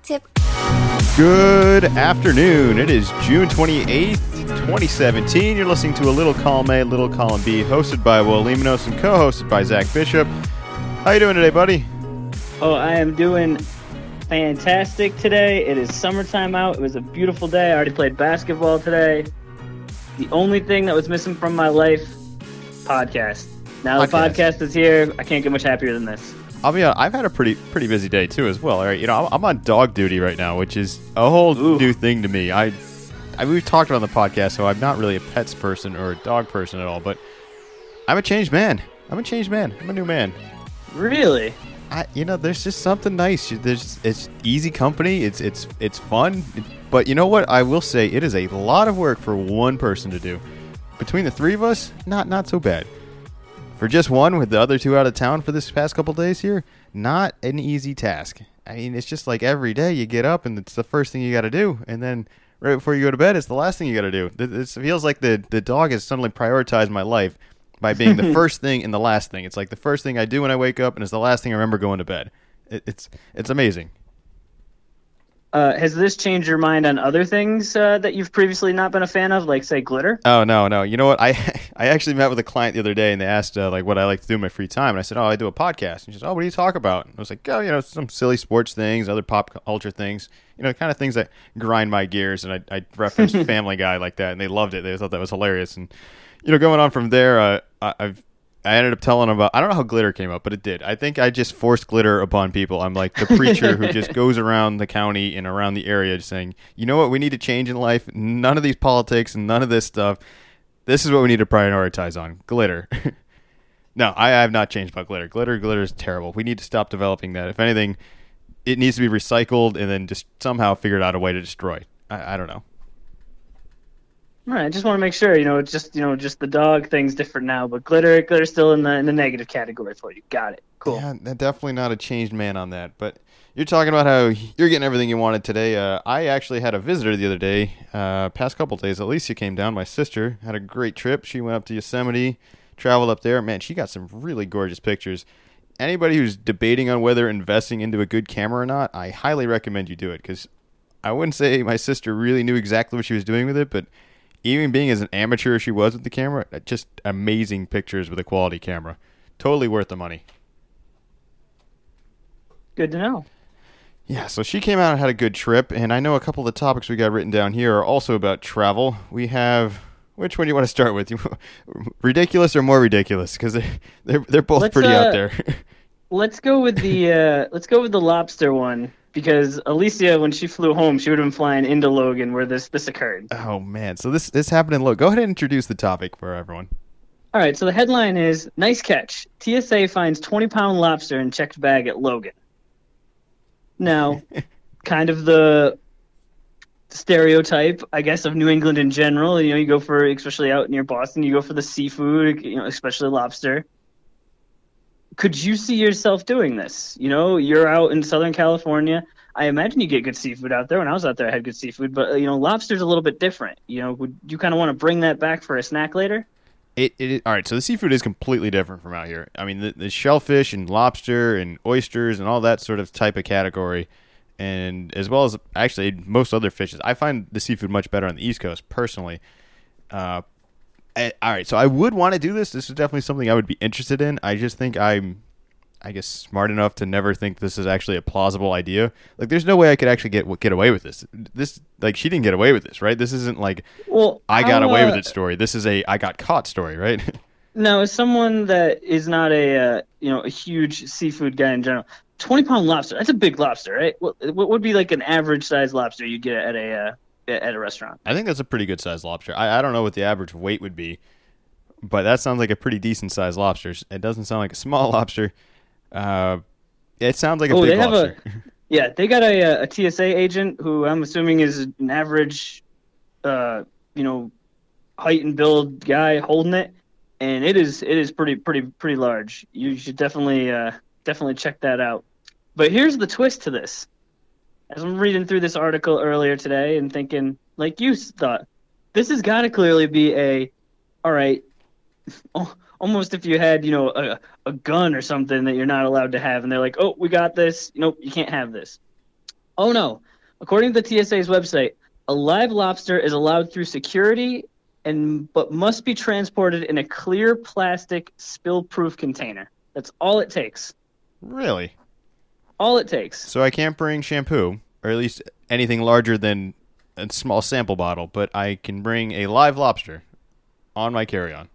tip. Good afternoon. It is June 28th, 2017. You're listening to A Little Column A, Little Column B, hosted by Will Limonos and co-hosted by Zach Bishop. How you doing today, buddy? Oh, I am doing fantastic today. It is summertime out. It was a beautiful day. I already played basketball today. The only thing that was missing from my life, podcast. Now the podcast is here. I can't get much happier than this. I'll be honest, I've had a pretty busy day too as well. All right, I'm on dog duty right now, which is a whole new thing to me. We've talked on the podcast, so I'm not really a pets person or a dog person at all, but I'm a changed man. I'm a new man. Really? There's just something nice. It's easy company. It's fun. But you know what? I will say it is a lot of work for one person to do. Between the three of us, not so bad. For just one, with the other two out of town for this past couple days here, not an easy task. I mean, it's just like every day you get up and it's the first thing you got to do, and then right before you go to bed, it's the last thing you got to do. It feels like the dog has suddenly prioritized my life by being the first thing and the last thing. It's like the first thing I do when I wake up, and it's the last thing I remember going to bed. It's amazing. Has this changed your mind on other things that you've previously not been a fan of, like, say, glitter? Oh, no. You know what? I actually met with a client the other day, and they asked what I like to do in my free time. And I said, I do a podcast. And she said, what do you talk about? And I was like, some silly sports things, other pop culture things, kind of things that grind my gears. And I referenced Family Guy like that, and they loved it. They thought that was hilarious. And, going on from there, I ended up telling them about, I don't know how glitter came up, but it did. I think I just forced glitter upon people. I'm like the preacher who just goes around the county and around the area just saying, you know what we need to change in life? None of these politics and none of this stuff. This is what we need to prioritize on. Glitter. No, I have not changed about glitter. Glitter is terrible. We need to stop developing that. If anything, it needs to be recycled and then just somehow figured out a way to destroy. I don't know. All right, I just want to make sure, it's just the dog thing's different now, but glitter's still in the negative category for you. Got it. Cool. Yeah, definitely not a changed man on that. But you're talking about how you're getting everything you wanted today. I actually had a visitor the other day, past couple days. Alicia came down, my sister, had a great trip. She went up to Yosemite, traveled up there. Man, she got some really gorgeous pictures. Anybody who's debating on whether investing into a good camera or not, I highly recommend you do it, because I wouldn't say my sister really knew exactly what she was doing with it, but even being as an amateur as she was with the camera, just amazing pictures with a quality camera. Totally worth the money. Good to know. Yeah, so she came out and had a good trip, and I know a couple of the topics we got written down here are also about travel. We have, which one do you want to start with? Ridiculous or more ridiculous? Because they're both pretty out there. Let's go with the lobster one. Because Alicia, when she flew home, she would have been flying into Logan where this occurred. Oh, man. So this happened in Logan. Go ahead and introduce the topic for everyone. All right. So the headline is, nice catch. TSA finds 20-pound lobster in checked bag at Logan. Now, kind of the stereotype, I guess, of New England in general. You go for, especially out near Boston, you go for the seafood, especially lobster. Could you see yourself doing this? You're out in Southern California. I imagine you get good seafood out there. When I was out there, I had good seafood. But, lobster's a little bit different. Would you kind of want to bring that back for a snack later? All right, so the seafood is completely different from out here. I mean, the shellfish and lobster and oysters and all that sort of type of category, and as well as actually most other fishes, I find the seafood much better on the East Coast, personally. All right, so I would want to do this. This is definitely something I would be interested in. I just think I'm, smart enough to never think this is actually a plausible idea. Like, there's no way I could actually get away with this. She didn't get away with this, right? This isn't like, I got away with it story. This is a I got caught story, right? No, as someone that is not a huge seafood guy in general, 20-pound lobster, that's a big lobster, right? What would be like an average size lobster you get at a restaurant? I think that's a pretty good sized lobster. I don't know what the average weight would be, but that sounds like a pretty decent sized lobster. It doesn't sound like a small lobster. It sounds like a big lobster. They got a TSA agent who I'm assuming is an average, height and build guy holding it, and it is pretty large. You should definitely check that out. But here's the twist to this. As I'm reading through this article earlier today and thinking, like you thought, this has got to clearly be all right, almost if you had, a gun or something that you're not allowed to have, and they're like, oh, we got this. Nope, you can't have this. Oh no. According to the TSA's website, a live lobster is allowed through security but must be transported in a clear plastic spill-proof container. That's all it takes. Really? All it takes. So I can't bring shampoo, or at least anything larger than a small sample bottle, but I can bring a live lobster on my carry-on.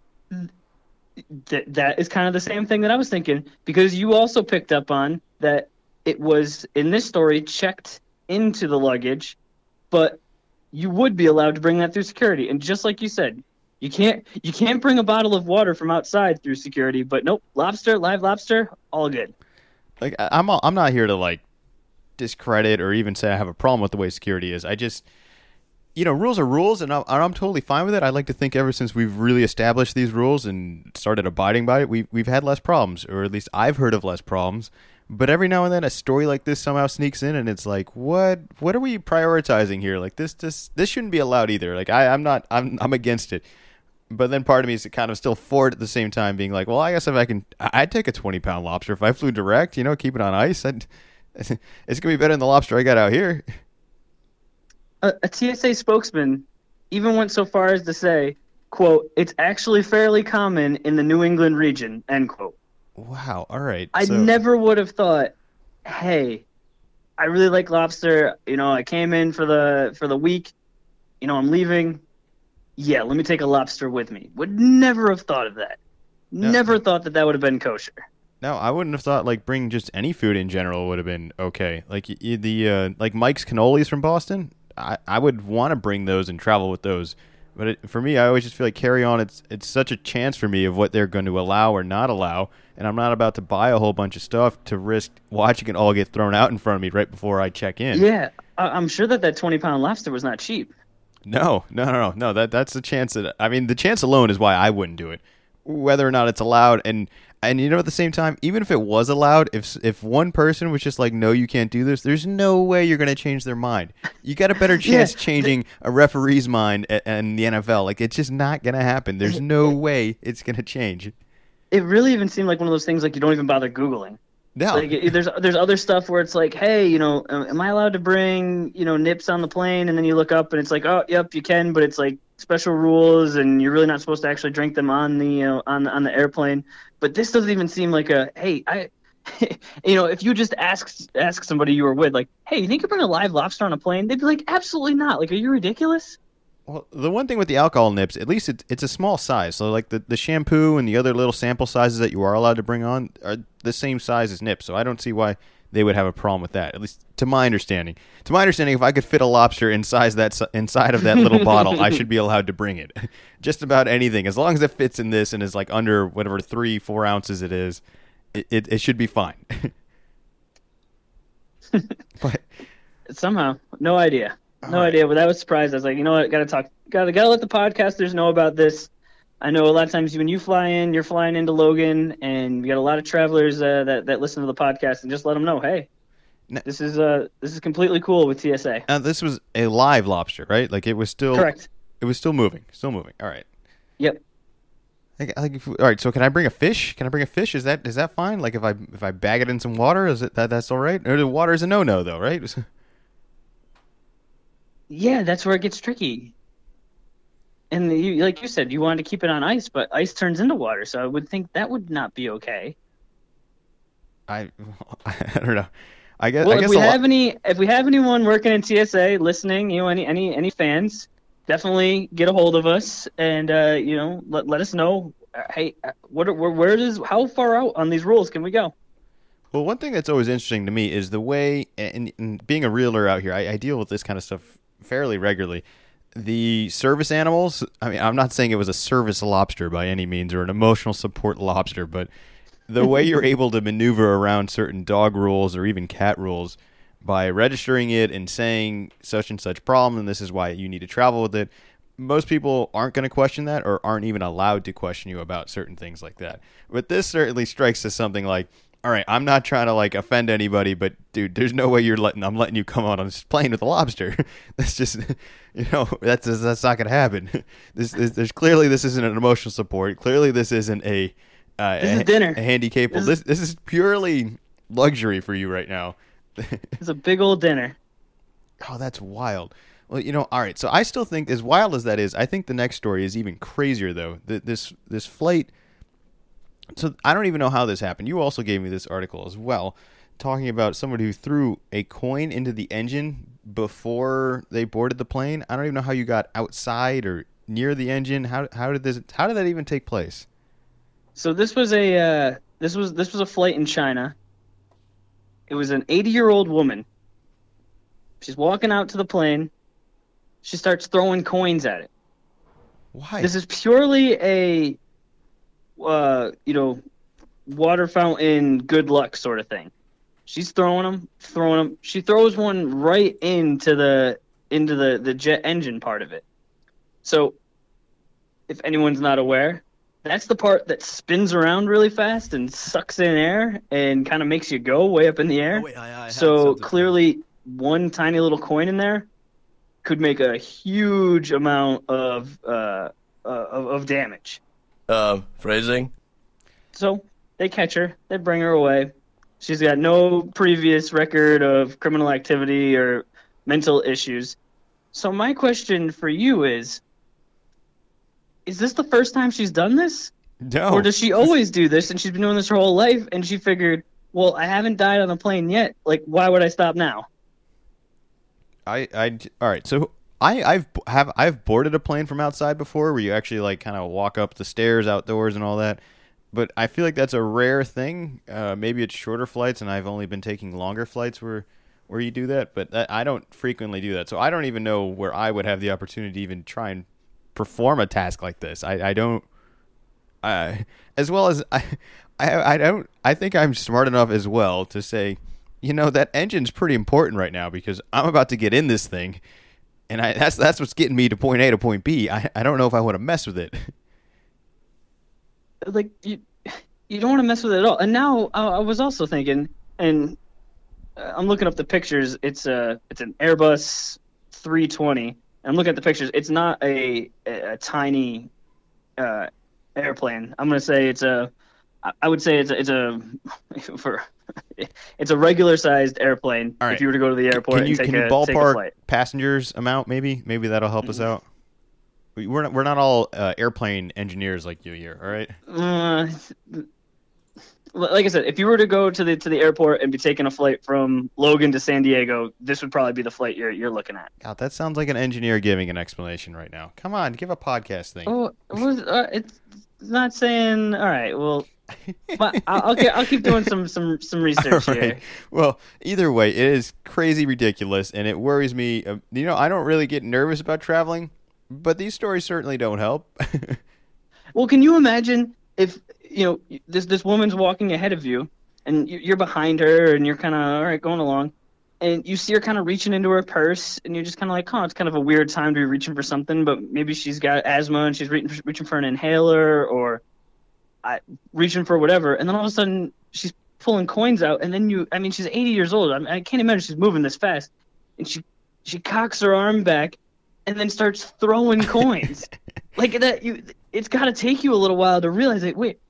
That is kind of the same thing that I was thinking, because you also picked up on that it was, in this story, checked into the luggage, but you would be allowed to bring that through security. And just like you said, you can't bring a bottle of water from outside through security, but nope, live lobster, all good. Like I'm not here to like discredit or even say I have a problem with the way security is. I just, rules are rules, and I'm totally fine with it. I like to think ever since we've really established these rules and started abiding by it, we've had less problems, or at least I've heard of less problems. But every now and then a story like this somehow sneaks in, and it's like, what are we prioritizing here? Like this shouldn't be allowed either. Like I'm against it. But then part of me is kind of still for it at the same time, being like, well, I guess I'd take a 20-pound lobster if I flew direct, keep it on ice. It's gonna be better than the lobster I got out here. A TSA spokesman even went so far as to say, quote, "It's actually fairly common in the New England region," end quote. Wow. All right. I never would have thought, hey, I really like lobster. I came in for the week. I'm leaving. Yeah, let me take a lobster with me. Would never have thought of that. No. Never thought that would have been kosher. No, I wouldn't have thought like bringing just any food in general would have been okay. Like like Mike's cannolis from Boston, I would want to bring those and travel with those. But for me, I always just feel like carry on. It's such a chance for me of what they're going to allow or not allow, and I'm not about to buy a whole bunch of stuff to risk watching it all get thrown out in front of me right before I check in. Yeah, I'm sure that 20-pound lobster was not cheap. No. That's the chance the chance alone is why I wouldn't do it, whether or not it's allowed. And at the same time, even if it was allowed, if one person was just like, no, you can't do this, there's no way you're going to change their mind. You got a better chance changing a referee's mind in the NFL. Like, it's just not going to happen. There's no way it's going to change. It really even seemed like one of those things like you don't even bother Googling. No. Like, there's other stuff where it's like, hey, am I allowed to bring, nips on the plane? And then you look up and it's like, oh, yep, you can, but it's like special rules and you're really not supposed to actually drink them on the on the airplane. But this doesn't even seem like a, hey, if you just ask somebody you were with, like, hey, you think you bring a live lobster on a plane? They'd be like, absolutely not. Like, are you ridiculous? Well, the one thing with the alcohol nips, at least it's a small size. So like the shampoo and the other little sample sizes that you are allowed to bring on are the same size as nips. So I don't see why they would have a problem with that. At least to my understanding. To my understanding, if I could fit a lobster inside of that little bottle, I should be allowed to bring it. Just about anything, as long as it fits in this and is like under whatever 3-4 ounces it is, it should be fine. But somehow, no idea. No idea, but that was surprised. I was like, you know what, gotta let the podcasters know about this. I know a lot of times when you fly in, you're flying into Logan, and we got a lot of travelers that listen to the podcast, and just let them know, hey, this is completely cool with TSA. This was a live lobster, right? Like it was still correct. It was still moving. All right. Yep. All right. So can I bring a fish? Is that fine? Like if I bag it in some water, is it that's all right? Or the water is a no though, right? Yeah, that's where it gets tricky. And like you said, you wanted to keep it on ice, but ice turns into water, so I would think that would not be okay. I don't know. I guess. Well, if we have anyone working in TSA listening, any fans, definitely get a hold of us and let us know. Hey, how far out on these rules can we go? Well, one thing that's always interesting to me is the way, and being a realtor out here, I deal with this kind of stuff fairly regularly. The service animals, I'm not saying it was a service lobster by any means or an emotional support lobster, but the way you're able to maneuver around certain dog rules or even cat rules by registering it and saying such and such problem and this is why you need to travel with it, most people aren't going to question that or aren't even allowed to question you about certain things like that. But this certainly strikes as something like, all right, I'm not trying to like offend anybody, but dude, there's no way I'm letting you come out on this plane with a lobster. That's just, that's not gonna happen. There's clearly this isn't an emotional support. Clearly this isn't this is dinner. A handicap. This is purely luxury for you right now. It's a big old dinner. Oh, that's wild. Well, all right. So I still think, as wild as that is, I think the next story is even crazier, though. This flight. So I don't even know how this happened. You also gave me this article as well, talking about somebody who threw a coin into the engine before they boarded the plane. I don't even know how you got outside or near the engine. How did that even take place? So this was a flight in China. It was an 80-year-old woman. She's walking out to the plane. She starts throwing coins at it. Why? This is purely a water fountain good luck sort of thing. She's throwing them. She throws one right into the jet engine part of it. So if anyone's not aware, that's the part that spins around really fast and sucks in air and kind of makes you go way up in the air. Oh, wait, I had So something. clearly one tiny little coin in there could make a huge amount of damage. Phrasing? So they catch her, they bring her away. She's got no previous record of criminal activity or mental issues. So my question for you is this the first time she's done this? No. Or does she always do this and she's been doing this her whole life and she figured, well, I haven't died on a plane yet. Like, why would I stop now? All right. So I've boarded a plane from outside before, where you actually like kind of walk up the stairs outdoors and all that. But I feel like that's a rare thing. Maybe it's shorter flights, and I've only been taking longer flights where you do that. But I don't frequently do that, so I don't even know where I would have the opportunity to even try and perform a task like this. I don't. As well as I don't. I think I'm smart enough as well to say, that engine's pretty important right now because I'm about to get in this thing, and that's what's getting me to point A to point B. I don't know if I want to mess with it. Like, you don't want to mess with it at all. And now I was also thinking, and I'm looking up the pictures. It's an Airbus 320. I'm looking at the pictures. It's not a tiny airplane. I'm gonna say I would say it's a regular sized airplane. All right. If you were to go to the airport Can you and take a ballpark flight. passengers amount? Maybe that'll help us out. We're not all airplane engineers like you here. All right. Like I said, if you were to go to the airport and be taking a flight from Logan to San Diego, this would probably be the flight you're looking at. God, that sounds like an engineer giving an explanation right now. Come on, give a podcast thing. Oh, it's not saying. All right, well, but I'll keep doing some research All right. here. Well, either way, it is crazy ridiculous, and it worries me. I don't really get nervous about traveling, but these stories certainly don't help. Well, can you imagine if this woman's walking ahead of you, and you're behind her, and you're kind of all right going along, and you see her kind of reaching into her purse, and you're just kind of like, oh, it's kind of a weird time to be reaching for something, but maybe she's got asthma and she's reaching for an inhaler or reaching for whatever, and then all of a sudden she's pulling coins out, and then she's 80 years old. I can't imagine she's moving this fast, and she cocks her arm back, and then starts throwing coins like that. It's got to take you a little while to realize it. Wait,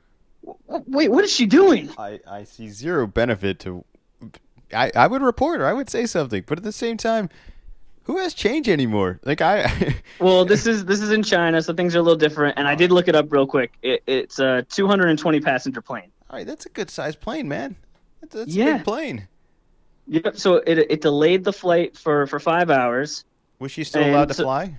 what is she doing? I see zero benefit to. I would report her. I would say something, but at the same time, who has change anymore? Like Well, this is in China, so things are a little different. And I did look it up real quick. It's a 220 passenger plane. All right, that's a good sized plane, man. That's a Yeah. big plane. Yep. So it delayed the flight for 5 hours. Was she still And allowed to so- fly?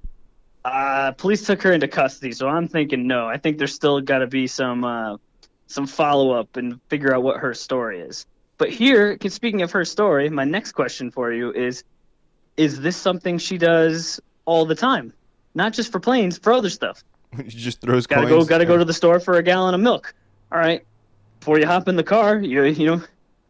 Police took her into custody, so I'm thinking no. I think there's still got to be some follow up and figure out what her story is. But here, speaking of her story, my next question for you is this something she does all the time? Not just for planes, for other stuff. She just throws Gotta coins. go to the store for a gallon of milk. All right. Before you hop in the car, you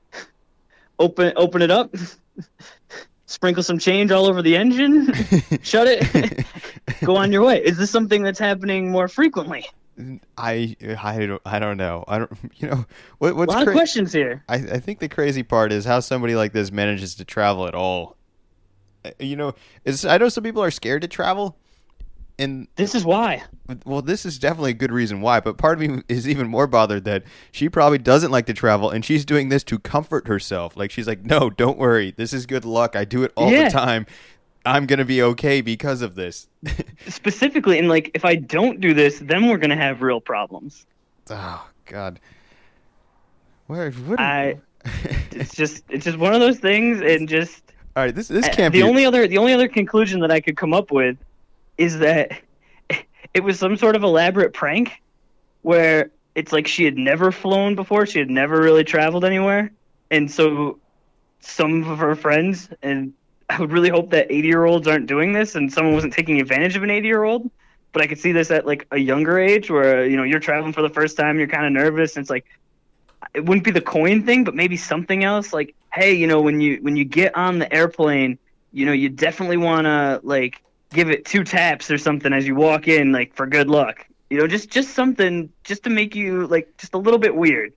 open it up, sprinkle some change all over the engine, shut it, go on your way. Is this something that's happening more frequently? I don't know. I don't. What's A lot of questions here. I think the crazy part is how somebody like this manages to travel at all. I know some people are scared to travel, And This is why. well, this is definitely a good reason why, but part of me is even more bothered that she probably doesn't like to travel and she's doing this to comfort herself. Like she's like, "No, don't worry. This is good luck. I do it all the Yeah, time. I'm going to be okay because of this." specifically, and like if I don't do this, then we're gonna have real problems. Oh god. Where what I it's just one of those things, and just All right, this can't the be only other conclusion that I could come up with is that it was some sort of elaborate prank where it's like she had never flown before, she had never really traveled anywhere, and so some of her friends, and I would really hope that 80-year-olds aren't doing this and someone wasn't taking advantage of an 80-year-old, but I could see this at like a younger age where you're traveling for the first time, you're kind of nervous, and it's like it wouldn't be the coin thing, but maybe something else. Like, hey, when you get on the airplane, you definitely want to like give it 2 taps or something as you walk in, like for good luck. Just something just to make you like just a little bit weird.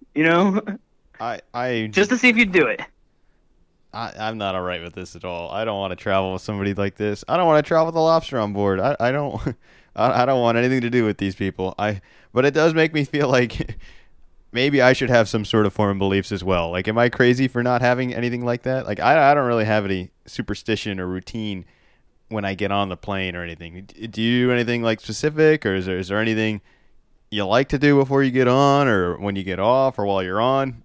I Just to see if you'd do it. I'm not all right with this at all. I don't want to travel with somebody like this. I don't want to travel with a lobster on board. I don't I don't want anything to do with these people. But it does make me feel like maybe I should have some sort of form of beliefs as well. Like, am I crazy for not having anything like that? Like, I don't really have any superstition or routine when I get on the plane or anything. Do you do anything like specific, or is there anything you like to do before you get on, or when you get off, or while you're on?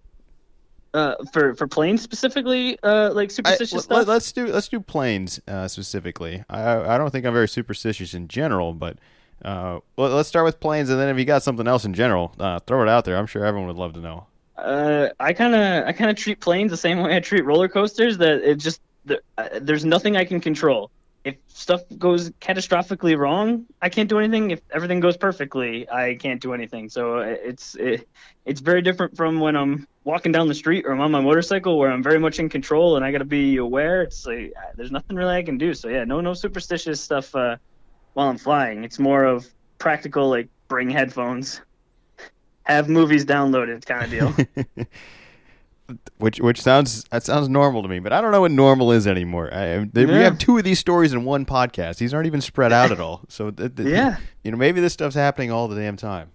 For planes specifically, like superstitious stuff. Let's do planes specifically. I don't think I'm very superstitious in general, but let's start with planes, and then if you got something else in general, throw it out there. I'm sure everyone would love to know. I kind of treat planes the same way I treat roller coasters. That it just there's nothing I can control. If stuff goes catastrophically wrong, I can't do anything. If everything goes perfectly, I can't do anything. So it's very different from when I'm walking down the street or I'm on my motorcycle, where I'm very much in control and I got to be aware. It's like there's nothing really I can do. So yeah, no superstitious stuff while I'm flying. It's more of practical, like bring headphones, have movies downloaded kind of deal. Which sounds normal to me, but I don't know what normal is anymore. We have 2 of these stories in one podcast. These aren't even spread out at all. So Yeah. Maybe this stuff's happening all the damn time.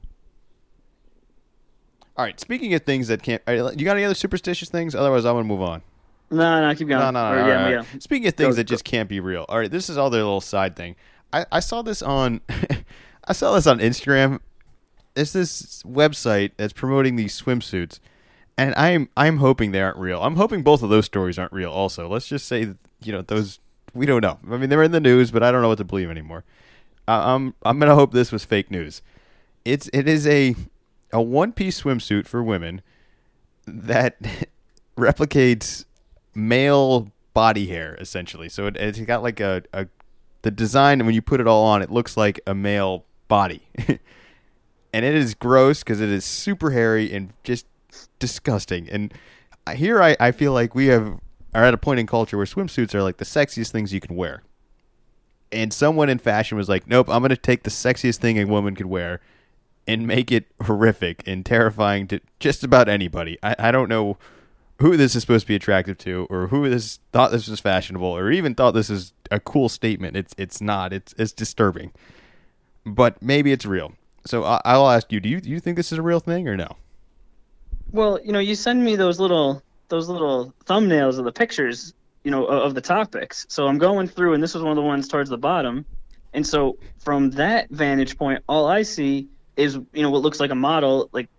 All right, speaking of things that can't, all right, you got any other superstitious things? Otherwise, I'm gonna move on. No, keep going. No. Or, All yeah, right. yeah. Speaking of things that just can't be real. All right, this is all their little side thing. I saw this on I saw this on Instagram. It's this website that's promoting these swimsuits. And I'm hoping they aren't real. I'm hoping both of those stories aren't real also. Let's just say, those, we don't know. I mean, they're in the news, but I don't know what to believe anymore. I'm going to hope this was fake news. It is a one-piece swimsuit for women that replicates male body hair, essentially. So it's got like the design, and when you put it all on, it looks like a male body. And it is gross because it is super hairy and just disgusting. And here I feel like we are at a point in culture where swimsuits are like the sexiest things you can wear. And someone in fashion was like, nope, I'm going to take the sexiest thing a woman could wear and make it horrific and terrifying to just about anybody. I don't know who this is supposed to be attractive to, or who thought this was fashionable, or even thought this is a cool statement. It's not. It's disturbing. But maybe it's real. So I'll ask you, do you think this is a real thing or no? Well, you send me those little thumbnails of the pictures, of the topics. So I'm going through, and this was one of the ones towards the bottom. And so from that vantage point, all I see is, what looks like a model, like,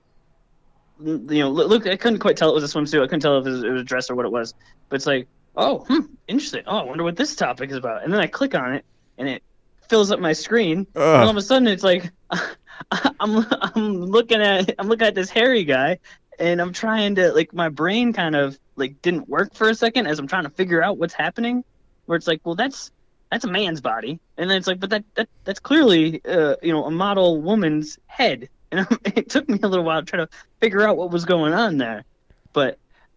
look, I couldn't quite tell it was a swimsuit. I couldn't tell if it was a dress or what it was. But it's like, oh, interesting. Oh, I wonder what this topic is about. And then I click on it, and it fills up my screen. And all of a sudden, it's like, I'm looking at this hairy guy, and I'm trying to, like, my brain kind of like didn't work for a second as I'm trying to figure out what's happening. Where it's like, well, that's a man's body, and then it's like, but that's clearly a model woman's head, and it took me a little while to try to figure out what was going on there. But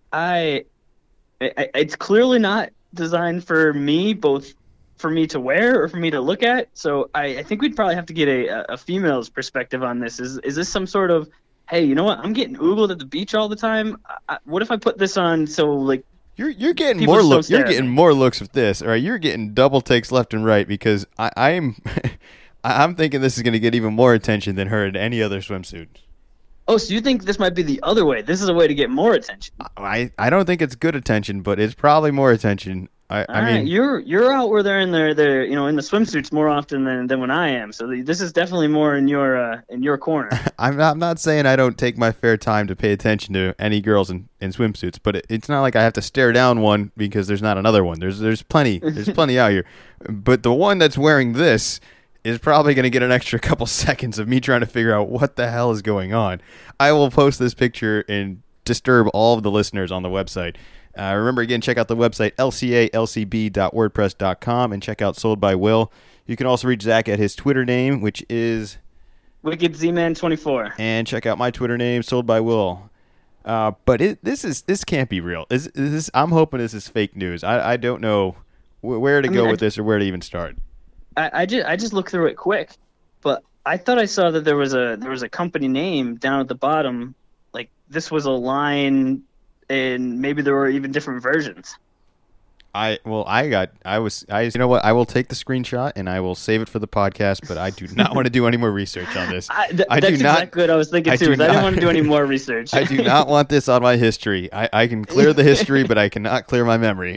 it's clearly not designed for me, both for me to wear or for me to look at. So I think we'd probably have to get a female's perspective on this. Is this some sort of, hey, you know what? I'm getting oogled at the beach all the time. What if I put this on so, like, You're getting People more just don't looks. You're stare at getting me. more looks with this. All right, you're getting double takes left and right because I'm I'm thinking this is going to get even more attention than her in any other swimsuit. Oh, so you think this might be the other way? This is a way to get more attention. I don't think it's good attention, but it's probably more attention. I All mean, right, you're out where they're in their in the swimsuits more often than when I am. So this is definitely more in your corner. I'm not saying I don't take my fair time to pay attention to any girls in swimsuits, but it's not like I have to stare down one because there's not another one. There's plenty out here, but the one that's wearing this is probably going to get an extra couple seconds of me trying to figure out what the hell is going on. I will post this picture and disturb all of the listeners on the website. Remember, again, check out the website, lcalcb.wordpress.com, and check out Sold by Will. You can also reach Zach at his Twitter name, which is Wicked Z-Man 24. and check out my Twitter name, Sold by Will. But this can't be real. I'm hoping this is fake news. I don't know where to go with this or where to even start. I just looked through it quick, but I thought I saw that there was a company name down at the bottom. Like this was a line, and maybe there were even different versions. You know what? I will take the screenshot and I will save it for the podcast, but I do not want to do any more research on this. That's exactly what I was thinking too. I didn't want to do any more research. I do not want this on my history. I can clear the history, but I cannot clear my memory.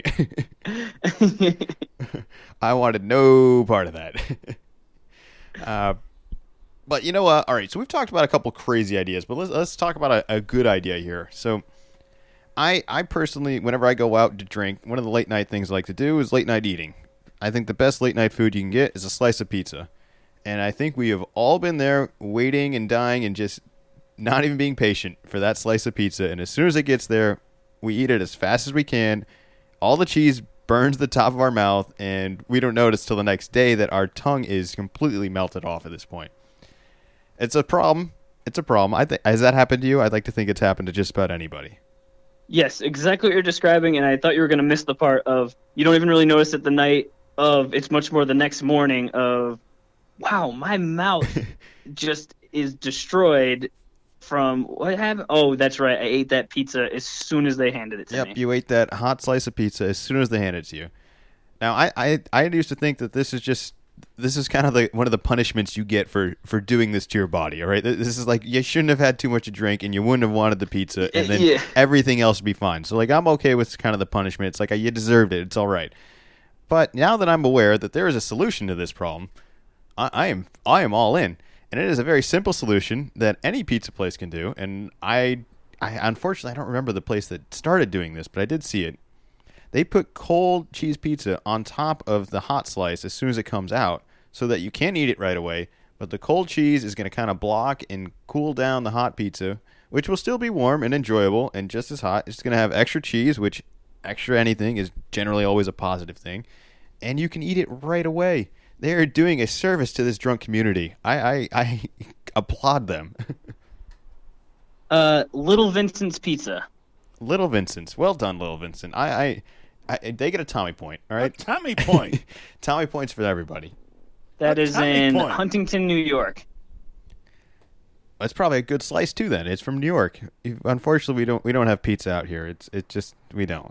I wanted no part of that. But you know what? All right, so we've talked about a couple crazy ideas, but let's talk about a good idea here. So I personally, whenever I go out to drink, one of the late night things I like to do is late night eating. I think the best late night food you can get is a slice of pizza. And I think we have all been there waiting and dying and just not even being patient for that slice of pizza. And as soon as it gets there, we eat it as fast as we can. All the cheese burns the top of our mouth, and we don't notice till the next day that our tongue is completely melted off at this point. It's a problem. It's a problem. Has that happened to you? I'd like to think it's happened to just about anybody. Yes, exactly what you're describing, and I thought you were going to miss the part of you don't even really notice it the night of. It's much more the next morning of, wow, my mouth just is destroyed from what happened. Oh, that's right. I ate that pizza as soon as they handed it to me. Yep, you ate that hot slice of pizza as soon as they handed it to you. Now, I used to think that this is kind of one of the punishments you get for doing this to your body, all right? This is like you shouldn't have had too much to drink and you wouldn't have wanted the pizza and then everything else would be fine. So, like, I'm okay with kind of the punishment. It's like you deserved it. It's all right. But now that I'm aware that there is a solution to this problem, I am all in. And it is a very simple solution that any pizza place can do. And I unfortunately, I don't remember the place that started doing this, but I did see it. They put cold cheese pizza on top of the hot slice as soon as it comes out so that you can eat it right away, but the cold cheese is going to kind of block and cool down the hot pizza, which will still be warm and enjoyable and just as hot. It's going to have extra cheese, which extra anything is generally always a positive thing, and you can eat it right away. They are doing a service to this drunk community. I applaud them. Little Vincent's Pizza. Little Vincent's. Well done, Little Vincent. They get a Tommy point, all right? A Tommy point. Tommy points for everybody. That is Tommy in point. Huntington, New York. That's probably a good slice too. Then it's from New York. Unfortunately, we don't have pizza out here. We don't.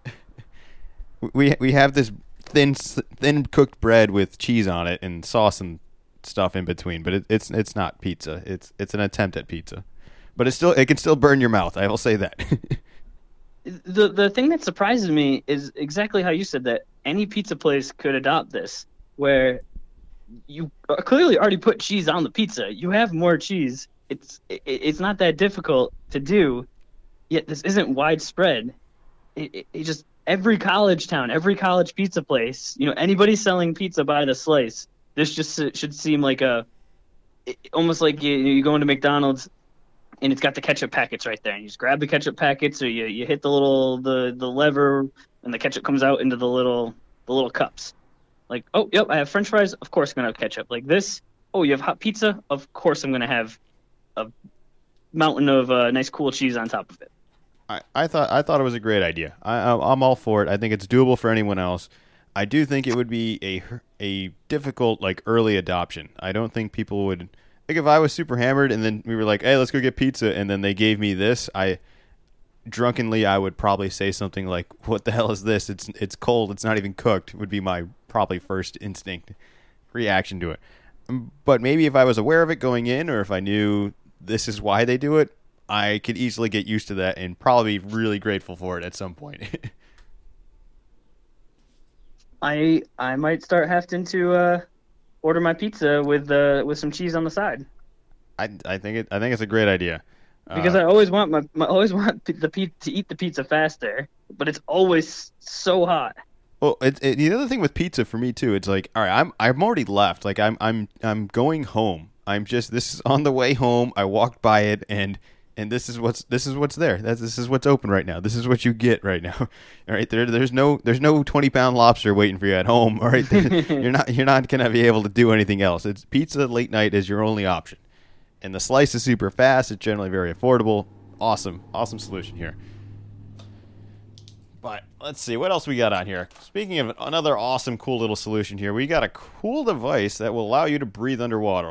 we have this thin cooked bread with cheese on it and sauce and stuff in between, but it's not pizza. It's an attempt at pizza, but it can still burn your mouth. I will say that. The thing that surprises me is exactly how you said that any pizza place could adopt this, where you clearly already put cheese on the pizza. You have more cheese. It's not that difficult to do, yet this isn't widespread. It just every college town, every college pizza place, anybody selling pizza by the slice. This just should seem like almost like you go into McDonald's. And it's got the ketchup packets right there, and you just grab the ketchup packets, or you hit the lever, and the ketchup comes out into the little cups. Like, oh, yep, I have French fries. Of course, I'm gonna have ketchup. Like this. Oh, you have hot pizza. Of course, I'm gonna have a mountain of nice cool cheese on top of it. I thought it was a great idea. I'm all for it. I think it's doable for anyone else. I do think it would be a difficult early adoption. I don't think people would. Like if I was super hammered and then we were like, hey, let's go get pizza, and then they gave me this, drunkenly, I would probably say something like, "What the hell is this? It's cold. It's not even cooked." Would be my probably first instinct reaction to it. But maybe if I was aware of it going in, or if I knew this is why they do it, I could easily get used to that and probably be really grateful for it at some point. I might start having to order my pizza with some cheese on the side. I think it's a great idea. Because I always want always want to eat the pizza faster, but it's always so hot. Well, the other thing with pizza for me too, it's like, all right, I'm already left. Like I'm going home. This is on the way home. I walked by it, and this is what's there. This is what's open right now. This is what you get right now. All right, there's no 20-pound lobster waiting for you at home. All right, you're not gonna be able to do anything else. It's pizza late night is your only option, and the slice is super fast. It's generally very affordable. Awesome solution here. But let's see what else we got on here. Speaking of another awesome, cool little solution here, we got a cool device that will allow you to breathe underwater.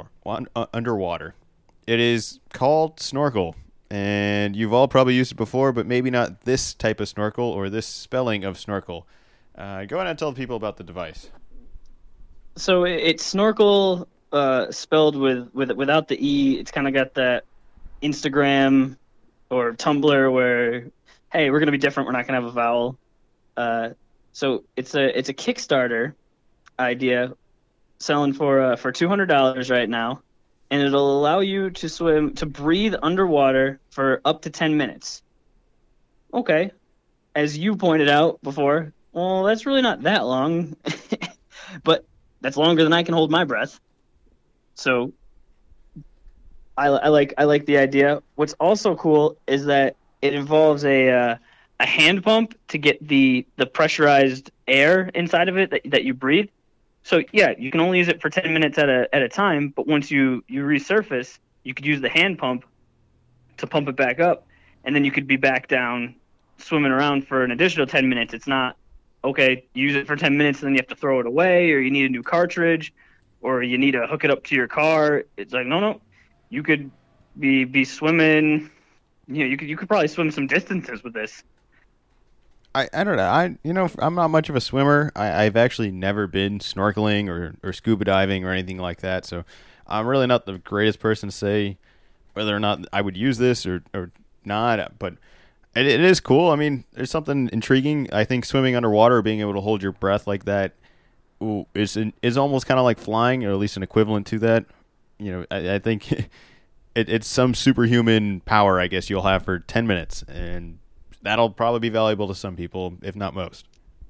It is called Snorkel, and you've all probably used it before, but maybe not this type of snorkel or this spelling of snorkel. Go ahead and tell the people about the device. So it's Snorkel spelled without the E. It's kind of got that Instagram or Tumblr where, hey, we're gonna be different. We're not gonna have a vowel. So it's a Kickstarter idea, selling for $200 right now, and it'll allow you to breathe underwater for up to 10 minutes. Okay, as you pointed out before, well, that's really not that long, but that's longer than I can hold my breath. So I like the idea. What's also cool is that it involves a hand pump to get the pressurized air inside of it that you breathe. So yeah, you can only use it for 10 minutes at a time, but once you resurface, you could use the hand pump to pump it back up, and then you could be back down swimming around for an additional 10 minutes. It's not, okay, use it for 10 minutes and then you have to throw it away, or you need a new cartridge, or you need to hook it up to your car. It's like, no, you could be swimming. You could probably swim some distances with this. I don't know. I'm not much of a swimmer. I've actually never been snorkeling or scuba diving or anything like that. So I'm really not the greatest person to say whether or not I would use this or not. But it is cool. I mean, there's something intriguing. I think swimming underwater, being able to hold your breath like that, is almost kind of like flying, or at least an equivalent to that. I think it's some superhuman power, I guess, you'll have for 10 minutes, and that'll probably be valuable to some people, if not most.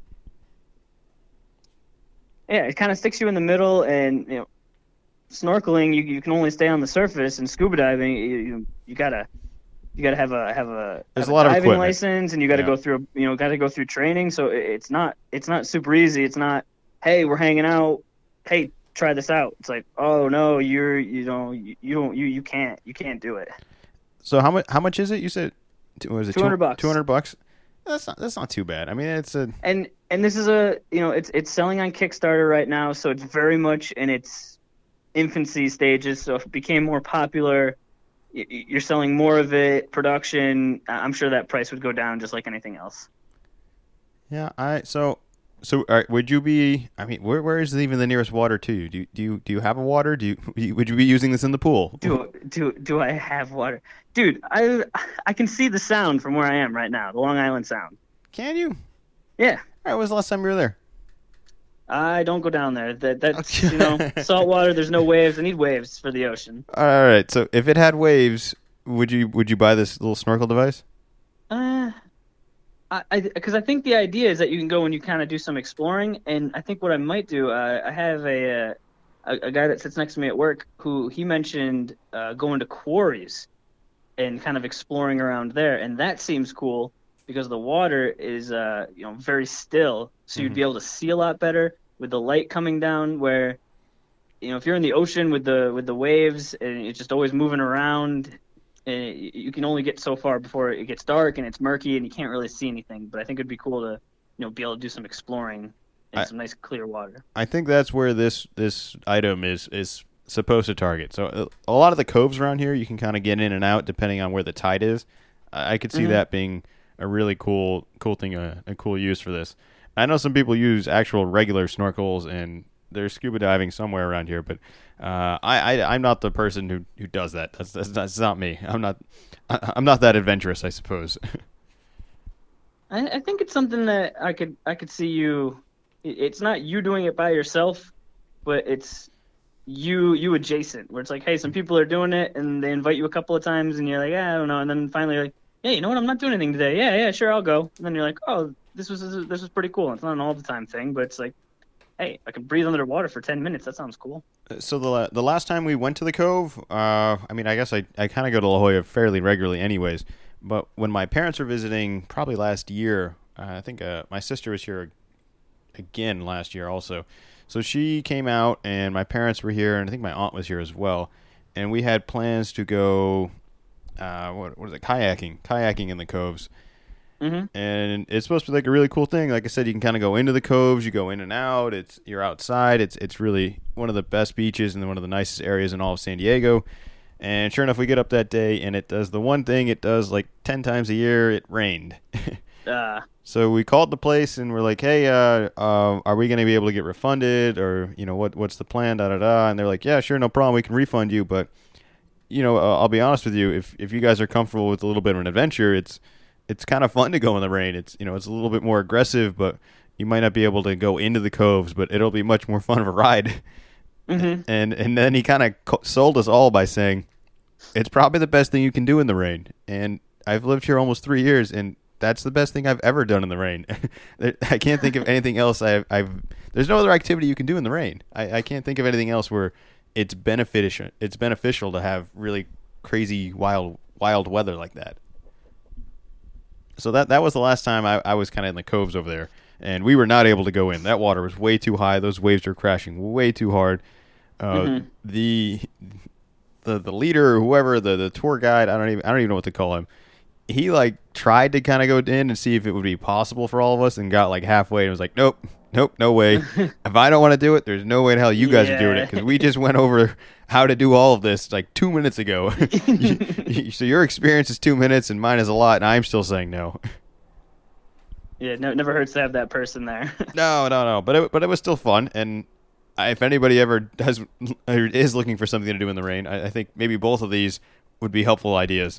Yeah, it kind of sticks you in the middle, and snorkeling, you can only stay on the surface, and scuba diving, you gotta have a There's a lot of diving equipment. license, and you got to go through training. So it's not super easy. It's not, hey, we're hanging out, hey, try this out. It's like, oh no, you can't do it. So how much is it? You said, was it $200? $200? That's not too bad. I mean, it's a and this is it's selling on Kickstarter right now, so it's very much in its infancy stages. So if it became more popular, you're selling more of it, production, I'm sure that price would go down just like anything else. Yeah. So all right, would you be? I mean, where is even the nearest water to you? Do you have a water? Would you be using this in the pool? Do I have water, dude? I can see the sound from where I am right now, the Long Island Sound. Can you? Yeah. All right. When was the last time you were there? I don't go down there. That's salt water. There's no waves. I need waves for the ocean. All right. So if it had waves, would you buy this little snorkel device? Because I think the idea is that you can go and you kind of do some exploring, and I think what I might do, I have a guy that sits next to me at work who he mentioned going to quarries and kind of exploring around there, and that seems cool because the water is very still, so you'd be able to see a lot better with the light coming down. Where if you're in the ocean with the waves and it's just always moving around, and you can only get so far before it gets dark and it's murky and you can't really see anything. But I think it'd be cool to be able to do some exploring in some nice clear water. I think that's where this item is supposed to target. So a lot of the coves around here, you can kind of get in and out depending on where the tide is. I could see that being a really cool thing, a cool use for this. I know some people use actual regular snorkels and they're scuba diving somewhere around here, but I'm not the person who does that. That's not me. I'm not that adventurous, I suppose. I think it's something that I could see you. It's not you doing it by yourself, but it's you adjacent, where it's like, hey, some people are doing it, and they invite you a couple of times, and you're like, yeah, I don't know, and then finally you're like, yeah, you know what, I'm not doing anything today. Yeah, sure, I'll go. And then you're like, oh, this was pretty cool. It's not an all the time thing, but it's like, hey, I can breathe under the water for 10 minutes. That sounds cool. So the last time we went to the Cove, I mean, I guess I kind of go to La Jolla fairly regularly, anyways. But when my parents were visiting, probably last year, I think my sister was here again last year also. So she came out, and my parents were here, and I think my aunt was here as well. And we had plans to go, what is it, kayaking in the coves. Mm-hmm. And it's supposed to be like a really cool thing. Like I said, you can kind of go into the coves, you go in and out. You're outside. It's really one of the best beaches and one of the nicest areas in all of San Diego. And sure enough, we get up that day, and it does the one thing it does like 10 times a year. It rained. So we called the place, and we're like, hey, are we going to be able to get refunded? Or, what's the plan, da-da-da. And they're like, yeah, sure, no problem. We can refund you. But, I'll be honest with you. If you guys are comfortable with a little bit of an adventure, it's kind of fun to go in the rain. It's it's a little bit more aggressive, but you might not be able to go into the coves, but it'll be much more fun of a ride. Mm-hmm. And then he kind of sold us all by saying, it's probably the best thing you can do in the rain. And I've lived here almost 3 years, and that's the best thing I've ever done in the rain. I can't think of anything else. There's no other activity you can do in the rain. I can't think of anything else where it's beneficial. It's beneficial to have really crazy wild weather like that. So that was the last time I was kind of in the coves over there, and we were not able to go in. That water was way too high. Those waves were crashing way too hard. The leader or whoever, the tour guide, I don't even know what to call him. He tried to kind of go in and see if it would be possible for all of us, and got halfway and was like, nope, no way. If I don't want to do it, there's no way in hell you guys are doing it, because we just went over how to do all of this 2 minutes ago. So your experience is 2 minutes and mine is a lot, and I'm still saying no. Yeah, never hurts to have that person there. No. But it was still fun, and if anybody ever does or is looking for something to do in the rain, I think maybe both of these would be helpful ideas.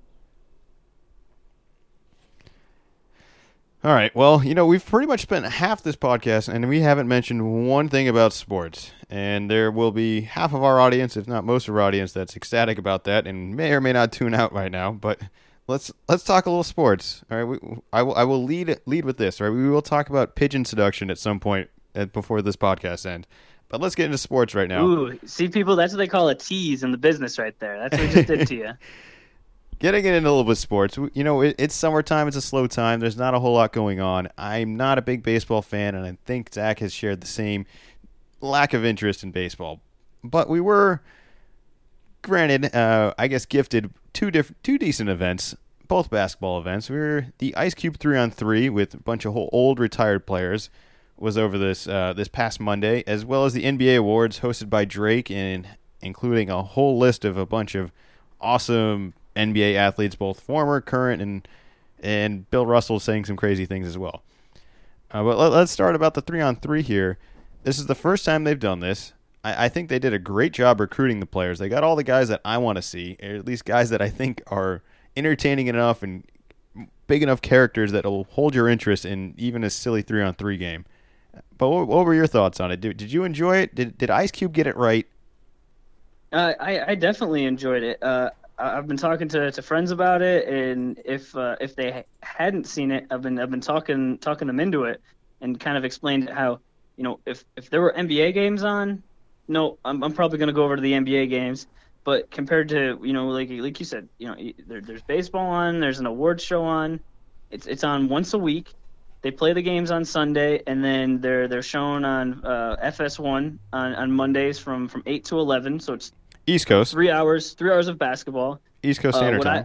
All right. Well, we've pretty much spent half this podcast, and we haven't mentioned one thing about sports. And there will be half of our audience, if not most of our audience, that's ecstatic about that and may or may not tune out right now. But let's talk a little sports. All right. I will lead with this. All right. We will talk about pigeon seduction at some point before this podcast ends. But let's get into sports right now. Ooh, see, people, that's what they call a tease in the business right there. That's what we just did to you. Getting into a little bit of sports, it's summertime. It's a slow time. There's not a whole lot going on. I'm not a big baseball fan, and I think Zach has shared the same lack of interest in baseball. But we were, granted, I guess, gifted two decent events, both basketball events. We were the Ice Cube 3-on-3 with a bunch of old retired players was over this past Monday, as well as the NBA Awards hosted by Drake, and including a whole list of a bunch of awesome NBA athletes, both former, current, and Bill Russell saying some crazy things as well. But let's start about the 3-on-3 here. This is the first time they've done this. I think they did a great job recruiting the players. They got all the guys that I want to see, or at least guys that I think are entertaining enough and big enough characters that will hold your interest in even a silly 3-on-3 game. But what were your thoughts on it? Did you enjoy it? Did Ice Cube get it right? I definitely enjoyed it. I've been talking to friends about it, and if they hadn't seen it, I've been talking them into it, and kind of explained how, if there were NBA games on, no, I'm probably gonna go over to the NBA games. But compared to like you said, there's baseball on, there's an awards show on, it's on once a week. They play the games on Sunday, and then they're shown on FS1 on Mondays from 8 to 11. So it's East Coast. 3 hours of basketball. East Coast Standard Time.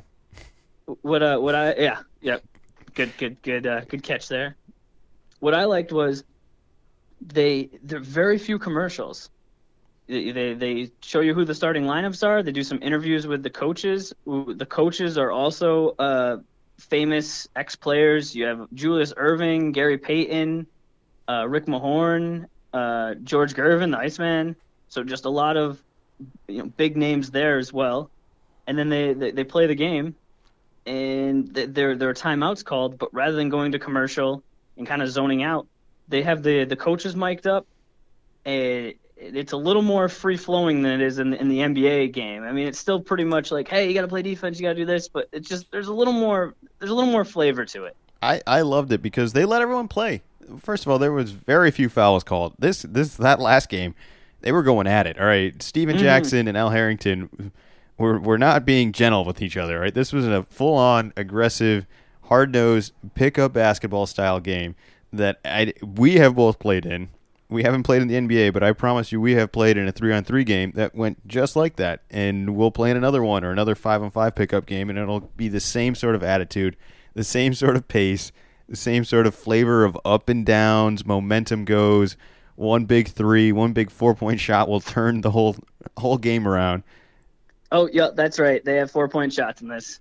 Yeah. Good catch there. What I liked was there are very few commercials. They show you who the starting lineups are. They do some interviews with the coaches. The coaches are also famous ex-players. You have Julius Erving, Gary Payton, Rick Mahorn, George Gervin, the Iceman. So just a lot of big names there as well. And then they play the game, and there are timeouts called. But rather than going to commercial and kind of zoning out, they have the coaches mic'd up. And it's a little more free flowing than it is in the NBA game. I mean, it's still pretty much like, hey, you got to play defense, you got to do this, but it's just there's a little more flavor to it. I loved it because they let everyone play. First of all, there was very few fouls called. That last game, they were going at it. All right, Steven Jackson and Al Harrington were not being gentle with each other. Right, this was a full on aggressive, hard nosed pickup basketball style game that we have both played in. We haven't played in the NBA, but I promise you we have played in a 3-on-3 game that went just like that. And we'll play in another one or another 5-on-5 pickup game, and it'll be the same sort of attitude, the same sort of pace, the same sort of flavor of up and downs, momentum goes, one big three, one big 4-point shot will turn the whole game around. Oh, yeah, that's right. They have 4-point shots in this.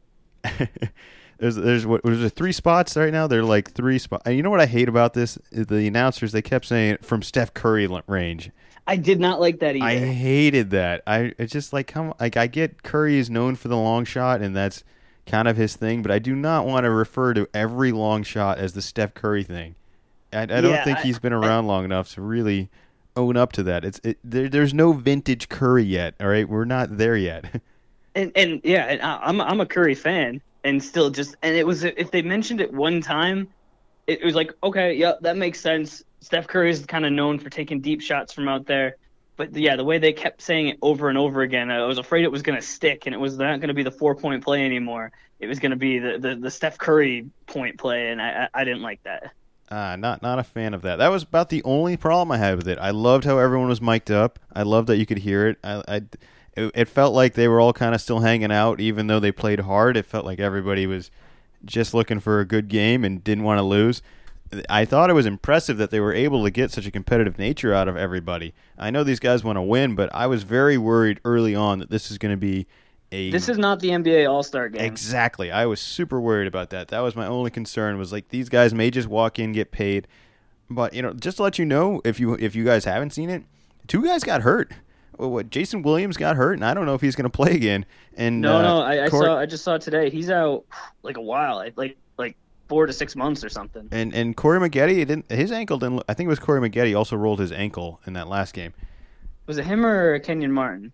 There's 3 spots right now. They're like 3 spots. And you know what I hate about this? The announcers, they kept saying from Steph Curry range. I did not like that either. I hated that. It's just like I get Curry is known for the long shot, and that's kind of his thing. But I do not want to refer to every long shot as the Steph Curry thing. I don't think he's been around long enough to really own up to that. There's no vintage Curry yet. All right, we're not there yet. And I'm a Curry fan. And still it was, if they mentioned it one time, it was like, okay, yeah, that makes sense. Steph Curry is kind of known for taking deep shots from out there. But yeah, the way they kept saying it over and over again, I was afraid it was going to stick, and it was not going to be the 4-point play anymore. It was going to be the Steph Curry point play, and I didn't like that. Not a fan of that. That was about the only problem I had with it. I loved how everyone was mic'd up. I loved that you could hear it. It felt like they were all kind of still hanging out, even though they played hard. It felt like everybody was just looking for a good game and didn't want to lose. I thought it was impressive that they were able to get such a competitive nature out of everybody. I know these guys want to win, but I was very worried early on that this is going to be This is not the NBA All-Star game. Exactly. I was super worried about that. That was my only concern, was like these guys may just walk in, get paid. But, just to let you know, if you guys haven't seen it, 2 guys got hurt. Jason Williams got hurt, and I don't know if he's going to play again. And no, I just saw today. He's out like a while, like 4 to 6 months or something. And Corey Maggette, his ankle didn't. I think it was Corey Maggette also rolled his ankle in that last game. Was it him or Kenyon Martin?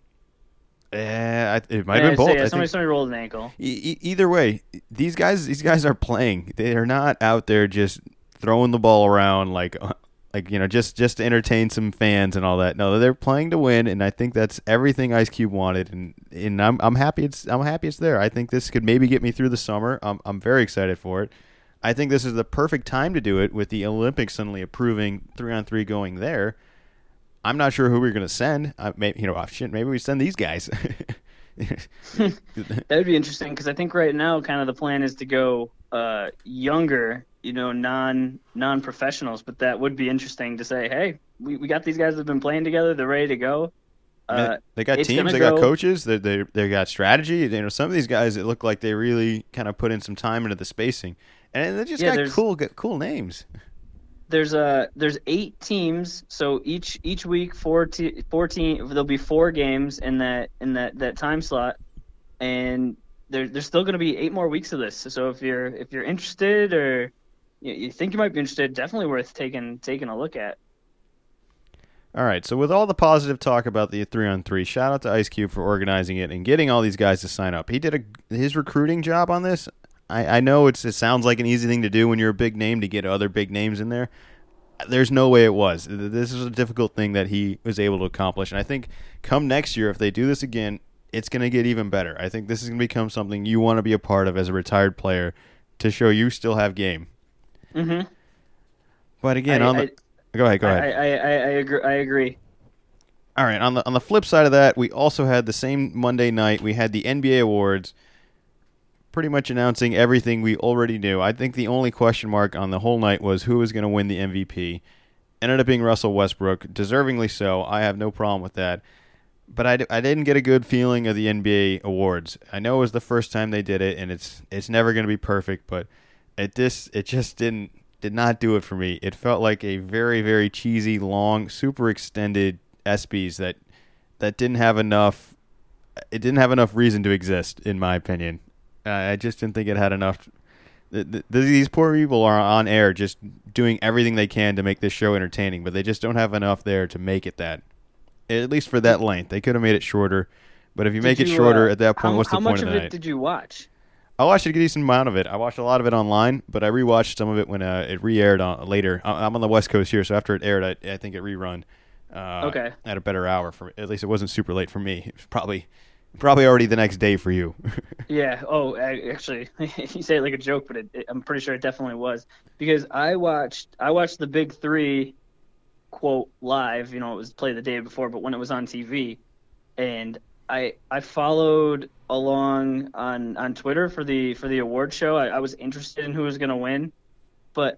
It might have been both. Yeah, somebody rolled an ankle. Either way, these guys are playing. They are not out there just throwing the ball around like just to entertain some fans and all that. No, they're playing to win, and I think that's everything Ice Cube wanted. And I'm happy it's there. I think this could maybe get me through the summer. I'm very excited for it. I think this is the perfect time to do it with the Olympics suddenly approving 3-on-3 going there. I'm not sure who we're going to send. Maybe we send these guys. That would be interesting, because I think right now kind of the plan is to go younger, non-professionals. But that would be interesting to say, hey, we got these guys that have been playing together. They're ready to go. They got teams. They got coaches. They got strategy. Some of these guys, it looked like they really kind of put in some time into the spacing, and they just got cool names. There's 8 teams, so each week 14 there'll be 4 games in that time slot, and there's still going to be 8 more weeks of this. So if you're interested, or you think you might be interested, definitely worth taking a look at. All right, so with all the positive talk about the 3-on-3, shout out to Ice Cube for organizing it and getting all these guys to sign up. He did his recruiting job on this. I know it sounds like an easy thing to do when you're a big name to get other big names in there. There's no way it was. This is a difficult thing that he was able to accomplish. And I think come next year, if they do this again, it's going to get even better. I think this is going to become something you want to be a part of as a retired player to show you still have game. Mm-hmm. But again, go ahead. I agree. All right, on the flip side of that, we also had the same Monday night. We had the NBA awards, pretty much announcing everything we already knew. I think the only question mark on the whole night was who was going to win the MVP. Ended up being Russell Westbrook, deservingly so. I have no problem with that. but I didn't get a good feeling of the NBA awards. I know it was the first time they did it, and it's never going to be perfect, but it just did not do it for me. It felt like a very, very cheesy, long, super extended ESPYs that didn't have enough. It didn't have enough reason to exist, in my opinion. I just didn't think it had enough. These poor people are on air just doing everything they can to make this show entertaining, but they just don't have enough there to make it that. At least for that length. They could have made it shorter, but if you make it shorter at that point, what's the point of the night? How much of it did you watch? I watched a decent amount of it. I watched a lot of it online, but I rewatched some of it when it re-aired later. I'm on the West Coast here, so after it aired, I think it rerun at a better hour. At least it wasn't super late for me. It was probably already the next day for you. Yeah. Oh, actually, you say it like a joke, but I'm pretty sure it definitely was, because I watched the Big Three, quote, live. It was played the day before, but when it was on TV, and I followed along on Twitter for the award show. I was interested in who was going to win, but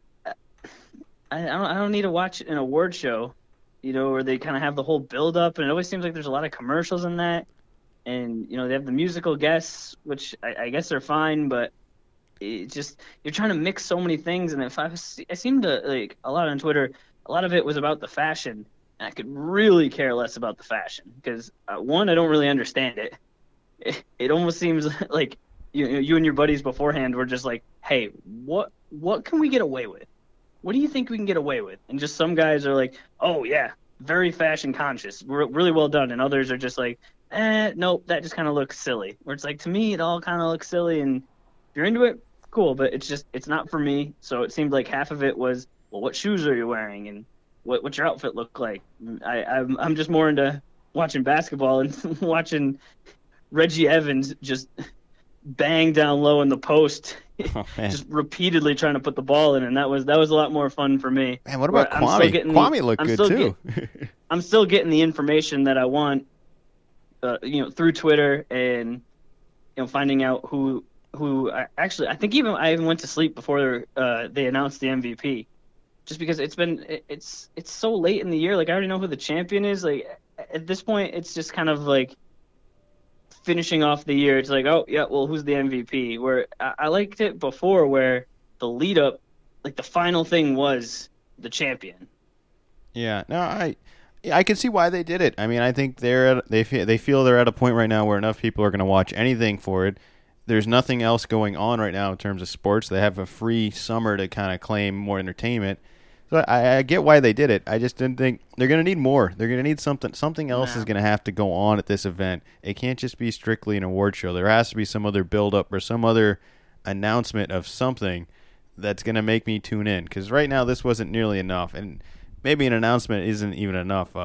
I don't need to watch an award show, where they kind of have the whole build up, and it always seems like there's a lot of commercials in that, and they have the musical guests, which I guess they're fine, but it just, you're trying to mix so many things, and I seem to, like, a lot on Twitter, a lot of it was about the fashion. I could really care less about the fashion because, one, I don't really understand it. It almost seems like you and your buddies beforehand were just like, hey, what can we get away with? What do you think we can get away with? And just some guys are like, oh, yeah, very fashion conscious, really well done. And others are just like, nope, that just kind of looks silly. Where it's like, to me, it all kind of looks silly. And if you're into it, cool, but it's not for me. So it seemed like half of it was, well, what shoes are you wearing? And what's your outfit look like? I'm just more into watching basketball and watching Reggie Evans just bang down low in the post, just repeatedly trying to put the ball in, and that was a lot more fun for me. Man, what about Kwame? Kwame looked good too. I'm still getting the information that I want, through Twitter, and finding out who I think I even went to sleep before they announced the MVP. Just because it's so late in the year, like I already know who the champion is. Like at this point, it's just kind of like finishing off the year. It's like, oh yeah, well, who's the MVP? Where I liked it before, where the lead up, like the final thing was the champion. Yeah, no, I can see why they did it. I mean, I think they feel they're at a point right now where enough people are going to watch anything for it. There's nothing else going on right now in terms of sports. They have a free summer to kind of claim more entertainment. So I get why they did it. I just didn't think they're going to need more. They're going to need something. Something else is going to have to go on at this event. It can't just be strictly an award show. There has to be some other build-up or some other announcement of something that's going to make me tune in. Because right now this wasn't nearly enough, and maybe an announcement isn't even enough.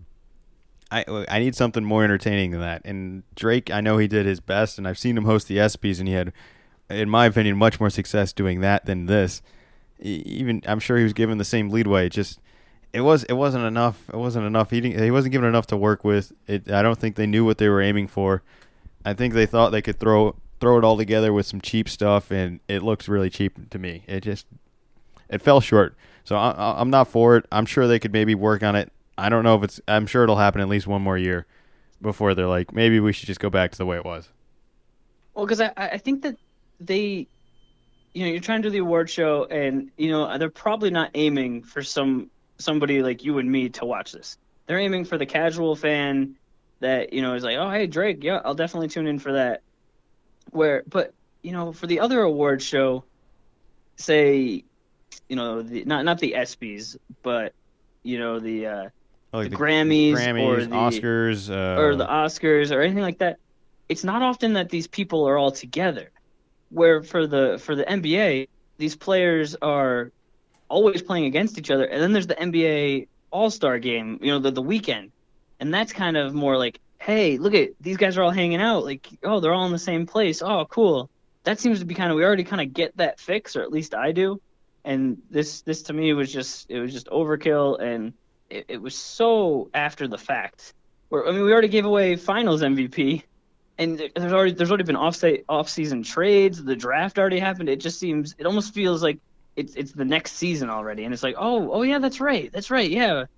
I need something more entertaining than that. And Drake, I know he did his best, and I've seen him host the ESPYs, and he had, in my opinion, much more success doing that than this. Even I'm sure he was given the same leadway. It wasn't enough. It wasn't enough. He wasn't given enough to work with. I don't think they knew what they were aiming for. I think they thought they could throw it all together with some cheap stuff, and it looks really cheap to me. It fell short. So I'm not for it. I'm sure they could maybe work on it. I don't know if I'm sure it'll happen at least one more year before they're like, maybe we should just go back to the way it was. Well, because I think that they, you're trying to do the award show, and they're probably not aiming for somebody like you and me to watch this. They're aiming for the casual fan that is like, oh, hey, Drake, yeah, I'll definitely tune in for that. But for the other award show, say, not the ESPYs, but the Grammys or the Oscars or the Oscars or anything like that. It's not often that these people are all together. Where for the NBA, these players are always playing against each other, and then there's the NBA All-Star Game, the weekend, and that's kind of more like, hey, look at these guys are all hanging out, like, oh, they're all in the same place, oh, cool. That seems to be we already kind of get that fix, or at least I do, and this to me was just overkill, and it was so after the fact. We already gave away Finals MVP. And there's already been off-season trades. The draft already happened. It almost feels like it's the next season already. And it's like, oh yeah, that's right, yeah.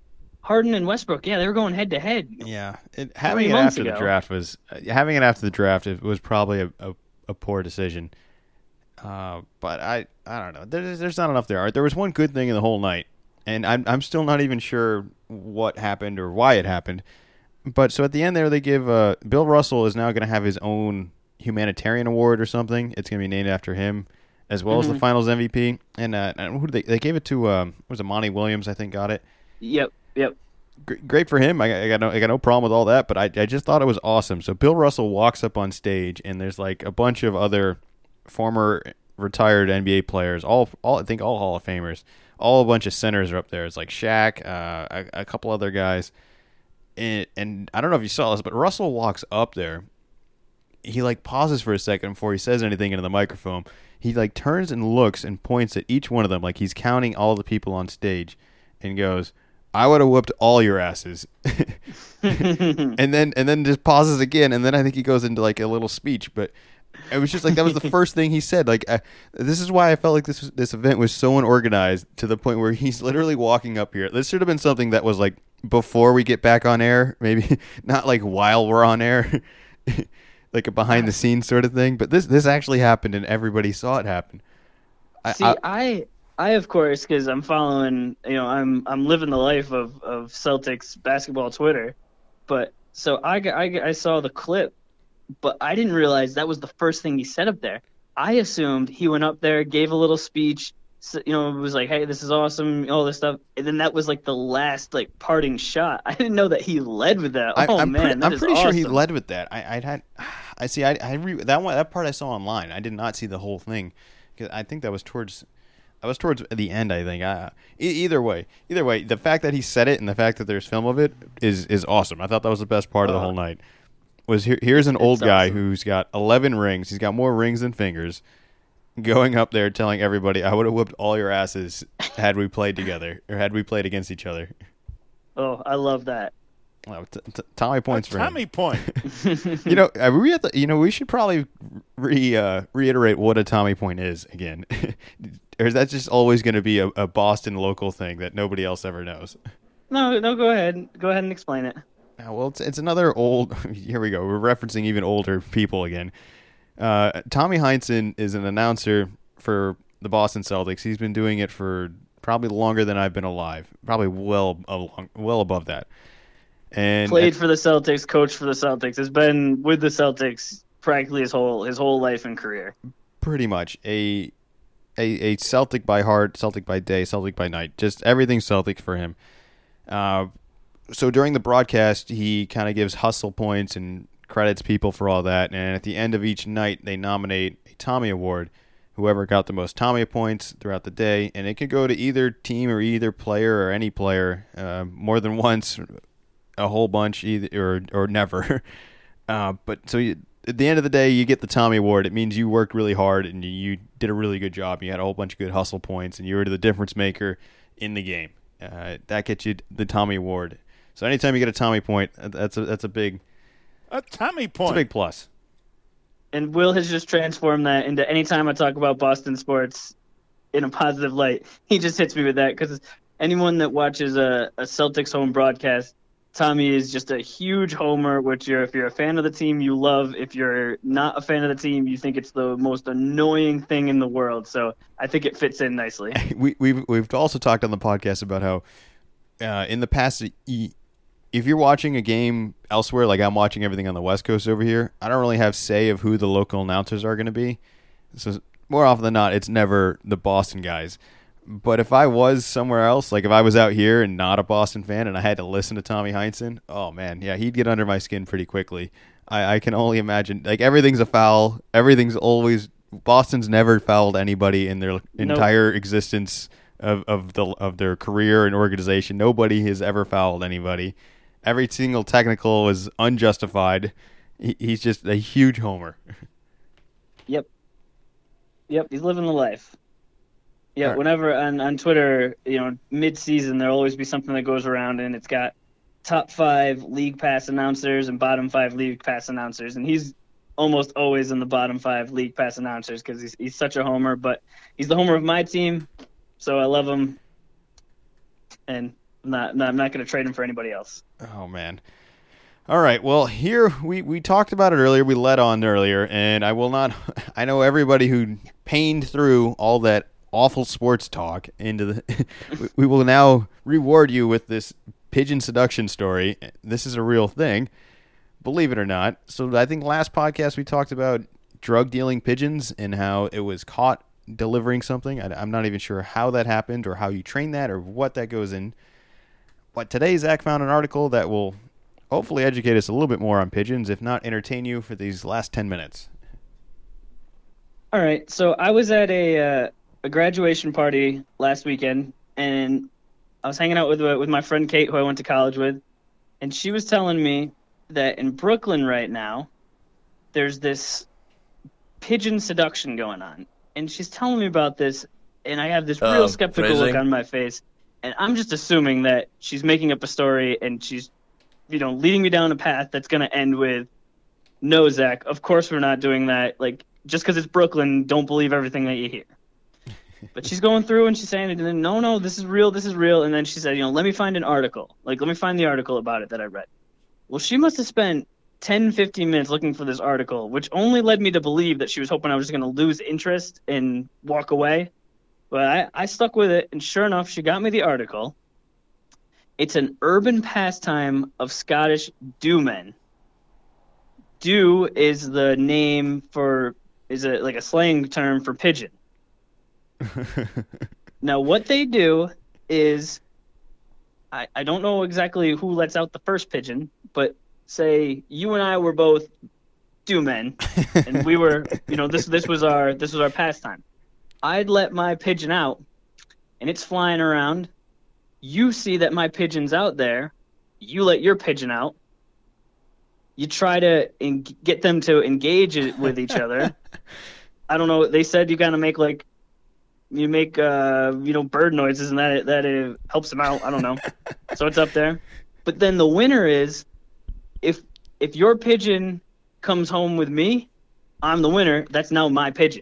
Harden and Westbrook, yeah, they were going head to head. Yeah, Having it after the draft. It was probably a poor decision. But I don't know. There's not enough there. There was one good thing in the whole night, and I'm still not even sure what happened or why it happened. But so at the end there, they give Bill Russell is now going to have his own humanitarian award or something. It's going to be named after him, as well as the Finals MVP. And who did they gave it to? Was it Monty Williams? I think got it. Yep. Great for him. I got no problem with all that. But I just thought it was awesome. So Bill Russell walks up on stage, and there's like a bunch of other former retired NBA players, all I think all Hall of Famers, all a bunch of centers are up there. It's like Shaq, a couple other guys. And I don't know if you saw this, but Russell walks up there. He like pauses for a second before he says anything into the microphone. He like turns and looks and points at each one of them like he's counting all the people on stage, and goes, "I would have whooped all your asses." and then just pauses again, and then I think he goes into like a little speech. But it was just like that was the first thing he said. Like this is why I felt like this event was so unorganized, to the point where he's literally walking up here. This should have been something that was like before we get back on air, maybe not like while we're on air, like a behind the scenes sort of thing. But this actually happened, and everybody saw it happen. I of course, because I'm following, I'm living the life of Celtics basketball Twitter, but so I saw the clip, but I didn't realize that was the first thing he said up there. I assumed he went up there, gave a little speech, it was like, "Hey, this is awesome," all this stuff, and then that was like the last like parting shot. I didn't know that he led with that. I'm pretty sure he led with that. That part I saw online. I did not see the whole thing, because I think that was towards the end. I think. Either way, the fact that he said it and the fact that there's film of it is awesome. I thought that was the best part of the whole night. Here's an old guy who's got 11 rings. He's got more rings than fingers, going up there telling everybody, "I would have whooped all your asses had we played together, or had we played against each other." Oh, I love that. Well, Tommy points for him. Tommy point. We should probably reiterate what a Tommy point is again. Or is that just always going to be a Boston local thing that nobody else ever knows? No, go ahead. Go ahead and explain it. Well, it's another old. Here we go. We're referencing even older people again. Tommy Heinsohn is an announcer for the Boston Celtics. He's been doing it for probably longer than I've been alive. Probably well above that. And played for the Celtics, coached for the Celtics. Has been with the Celtics practically his whole life and career. Pretty much a Celtic by heart, Celtic by day, Celtic by night. Just everything Celtic for him. So during the broadcast, he kind of gives hustle points and credits people for all that. And at the end of each night, they nominate a Tommy Award. Whoever got the most Tommy points throughout the day, and it could go to either team or either player or any player more than once, a whole bunch, either or never. But so at the end of the day, you get the Tommy Award. It means you worked really hard and you did a really good job. You had a whole bunch of good hustle points, and you were the difference maker in the game. That gets you the Tommy Award. So anytime you get a Tommy point, that's a big Tommy point. It's a big plus. And Will has just transformed that into anytime I talk about Boston sports in a positive light, he just hits me with that, because anyone that watches a Celtics home broadcast, Tommy is just a huge homer, which if you're a fan of the team, you love. If you're not a fan of the team, you think it's the most annoying thing in the world. So I think it fits in nicely. We've also talked on the podcast about how in the past, if you're watching a game elsewhere, like I'm watching everything on the West Coast over here, I don't really have say of who the local announcers are going to be. So more often than not, it's never the Boston guys. But if I was somewhere else, like if I was out here and not a Boston fan and I had to listen to Tommy Heinsohn, oh man, yeah, he'd get under my skin pretty quickly. I can only imagine. Like everything's a foul. Everything's always. Boston's never fouled anybody in their entire existence of their career and organization. Nobody has ever fouled anybody. Every single technical was unjustified. He's just a huge homer. Yep, he's living the life. Yeah, right. Whenever on Twitter, mid-season, there'll always be something that goes around, and it's got top 5 league pass announcers and bottom 5 league pass announcers, and he's almost always in the bottom 5 league pass announcers because he's such a homer. But he's the homer of my team, so I love him. And I'm not going to trade him for anybody else. Oh man. All right. Well, here we talked about it earlier. We led on earlier, and I will not. I know everybody who paned through all that awful sports talk into the. We will now reward you with this pigeon seduction story. This is a real thing, believe it or not. So I think last podcast we talked about drug dealing pigeons and how it was caught delivering something. I'm not even sure how that happened or how you train that or what that goes in. But today Zach found an article that will hopefully educate us a little bit more on pigeons, if not entertain you for these last 10 minutes. All right, so I was at a graduation party last weekend, and I was hanging out with my friend Kate, who I went to college with, and she was telling me that in Brooklyn right now, there's this pigeon seduction going on, and she's telling me about this, and I have this real skeptical look on my face, and I'm just assuming that she's making up a story, and she's leading me down a path that's going to end with, no, Zach, of course we're not doing that. Like, just because it's Brooklyn, don't believe everything that you hear. But she's going through and she's saying, no, this is real. And then she said, let me find an article. Like, let me find the article about it that I read. Well, she must have spent 10, 15 minutes looking for this article, which only led me to believe that she was hoping I was just going to lose interest and walk away. But I stuck with it, and sure enough, she got me the article. It's an urban pastime of Scottish dewmen. Dew is the name is like a slang term for pigeon. Now, what they do is, I don't know exactly who lets out the first pigeon, but say you and I were both dewmen, and we were, this was our pastime. I'd let my pigeon out, and it's flying around. You see that my pigeon's out there. You let your pigeon out. You try to get them to engage with each other. I don't know. They said you gotta make bird noises, and that it helps them out. I don't know. So it's up there. But then the winner is if your pigeon comes home with me, I'm the winner. That's now my pigeon.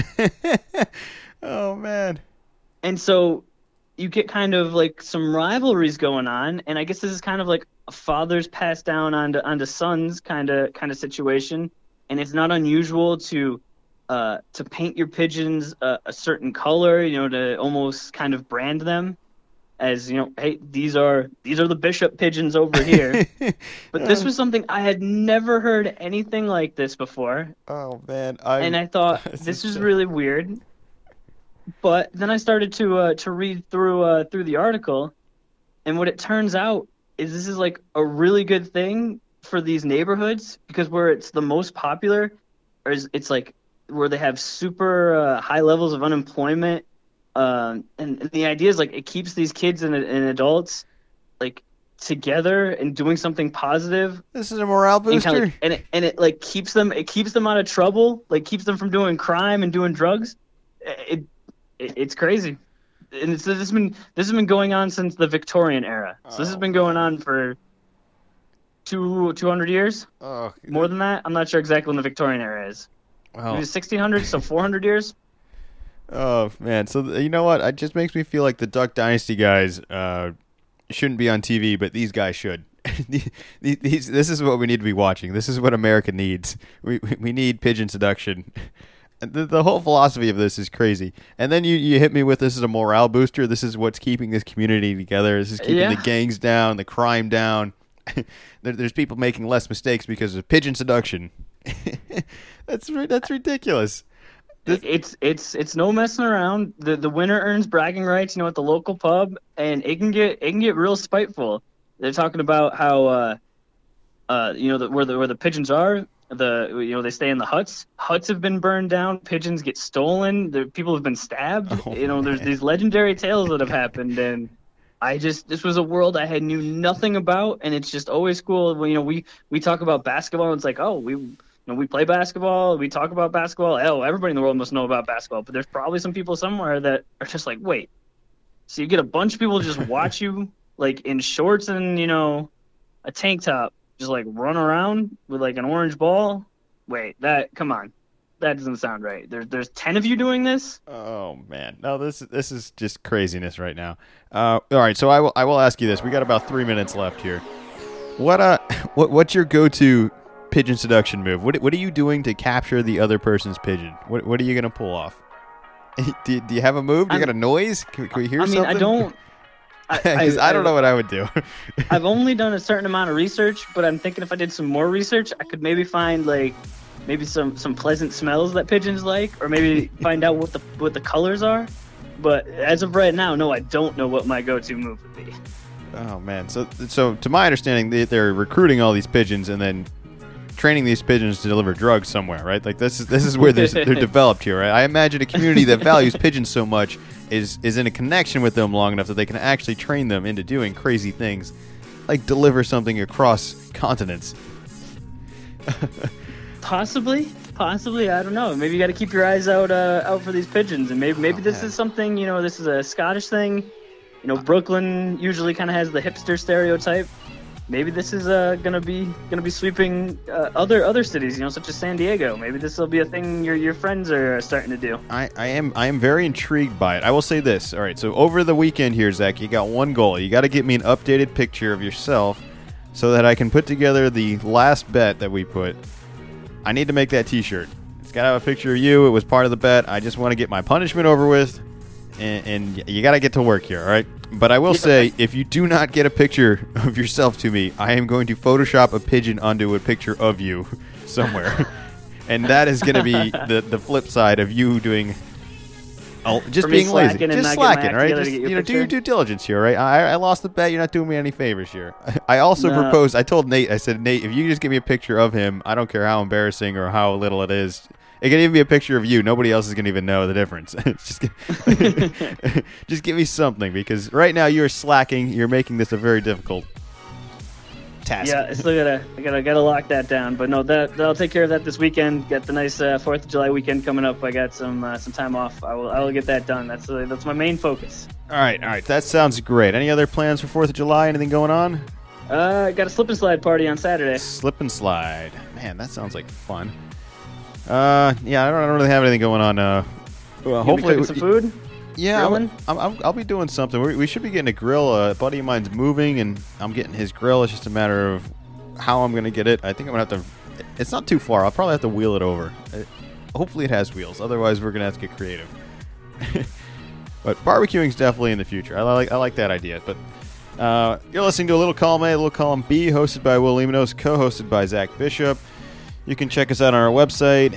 Oh man. And so you get kind of like some rivalries going on, and I guess this is kind of like a father's passed down onto sons kind of situation. And it's not unusual to paint your pigeons a certain color, to almost kind of brand them as, hey, these are the bishop pigeons over here. But this was something I had never heard anything like this before. Oh man, and I thought this is really weird. But then I started to read through the article, and what it turns out is this is like a really good thing for these neighborhoods, because where it's the most popular, it's like where they have super high levels of unemployment, and the idea is like it keeps these kids and adults like together and doing something positive. This is a morale booster, and it like keeps them out of trouble, like keeps them from doing crime and doing drugs. It's crazy, and this has been going on since the Victorian era. So this has been going on for 200 years. Oh, more than that. I'm not sure exactly when the Victorian era is. Maybe 1600s, so 400 years. Oh man, so you know what? It just makes me feel like the Duck Dynasty guys shouldn't be on TV, but these guys should. This is what we need to be watching. This is what America needs. We need pigeon seduction. The whole philosophy of this is crazy. And then you hit me with, this is a morale booster. This is what's keeping this community together. This is keeping the gangs down, the crime down. There's people making less mistakes because of pigeon seduction. That's ridiculous. It's no messing around. The winner earns bragging rights, at the local pub, and it can get real spiteful. They're talking about how where the pigeons are. They stay in the huts. Huts have been burned down. Pigeons get stolen. People have been stabbed. There's these legendary tales that have happened, and this was a world I knew nothing about, and it's just always cool. We talk about basketball, and it's like, oh, we play basketball. We talk about basketball. Hell, everybody in the world must know about basketball, but there's probably some people somewhere that are just like, wait. So you get a bunch of people just watch you, like in shorts and a tank top, just like run around with like an orange ball. Wait, come on. doesn't sound right. There's 10 of you doing this? Oh man, no, this is just craziness right now. All right, so I will ask you this. We got about 3 minutes left here. What's your go-to pigeon seduction move? What are you doing to capture the other person's pigeon? What are you gonna pull off? Do you have a move? Do you got a noise? Can we hear something? I don't. Because I don't know what I would do. I've only done a certain amount of research, but I'm thinking if I did some more research, I could maybe find maybe some pleasant smells that pigeons like, or maybe find out what the colors are. But as of right now, no, I don't know what my go-to move would be. Oh man, so to my understanding, they're recruiting all these pigeons and then training these pigeons to deliver drugs somewhere, right? Like this is where they're developed here, right? I imagine a community that values pigeons so much is in a connection with them long enough that they can actually train them into doing crazy things, like deliver something across continents. Possibly. I don't know. Maybe you got to keep your eyes out for these pigeons, and maybe this is something. This is a Scottish thing. Brooklyn usually kind of has the hipster stereotype. Maybe this is gonna be sweeping other cities, such as San Diego. Maybe this will be a thing your friends are starting to do. I am very intrigued by it. I will say this. All right, so over the weekend here, Zach, you got one goal. You got to get me an updated picture of yourself so that I can put together the last bet that we put. I need to make that T-shirt. It's got to have a picture of you. It was part of the bet. I just want to get my punishment over with, and you got to get to work here, all right? But I will say, if you do not get a picture of yourself to me, I am going to Photoshop a pigeon onto a picture of you somewhere. And that is going to be the flip side of you doing just being lazy. Just slacking, right? Just, do your due diligence here, right? I lost the bet. You're not doing me any favors here. I also proposed, I told Nate, I said, Nate, if you just give me a picture of him, I don't care how embarrassing or how little it is. It can even be a picture of you. Nobody else is going to even know the difference. Just give me something, because right now you're slacking. You're making this a very difficult task. Yeah, I still gotta lock that down. But no, I'll take care of that this weekend. Got the nice 4th of July weekend coming up. I got some time off. I will get that done. That's my main focus. All right. That sounds great. Any other plans for 4th of July? Anything going on? Got a slip and slide party on Saturday. Slip and slide. Man, that sounds like fun. Yeah, I don't really have anything going on. Hopefully, some food. Yeah, I'll be doing something. We should be getting a grill. A buddy of mine's moving, and I'm getting his grill. It's just a matter of how I'm gonna get it. I think I'm gonna have to. It's not too far. I'll probably have to wheel it over. Hopefully, it has wheels. Otherwise, we're gonna have to get creative. But barbecuing is definitely in the future. I like that idea. But you're listening to a little column A, a little column B, hosted by Will Limonos, co-hosted by Zach Bishop. You can check us out on our website,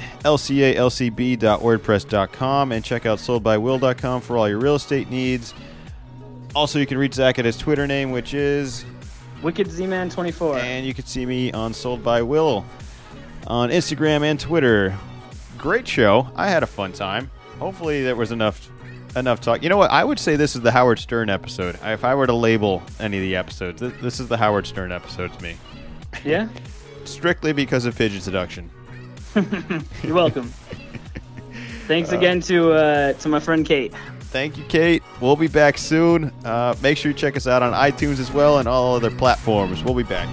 lcalcb.wordpress.com, and check out soldbywill.com for all your real estate needs. Also, you can reach Zach at his Twitter name, which is WickedZman24. And you can see me on Sold by Will on Instagram and Twitter. Great show. I had a fun time. Hopefully there was enough talk. You know what? I would say this is the Howard Stern episode. If I were to label any of the episodes, this is the Howard Stern episode to me. Yeah? Strictly because of pigeon seduction. You're welcome. Thanks again to my friend Kate. Thank you, Kate. We'll be back soon. Make sure you check us out on iTunes as well and all other platforms. We'll be back.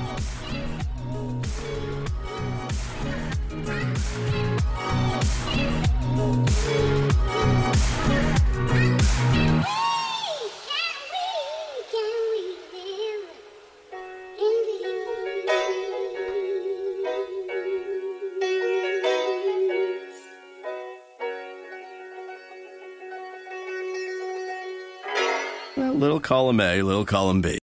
Little column A, little column B.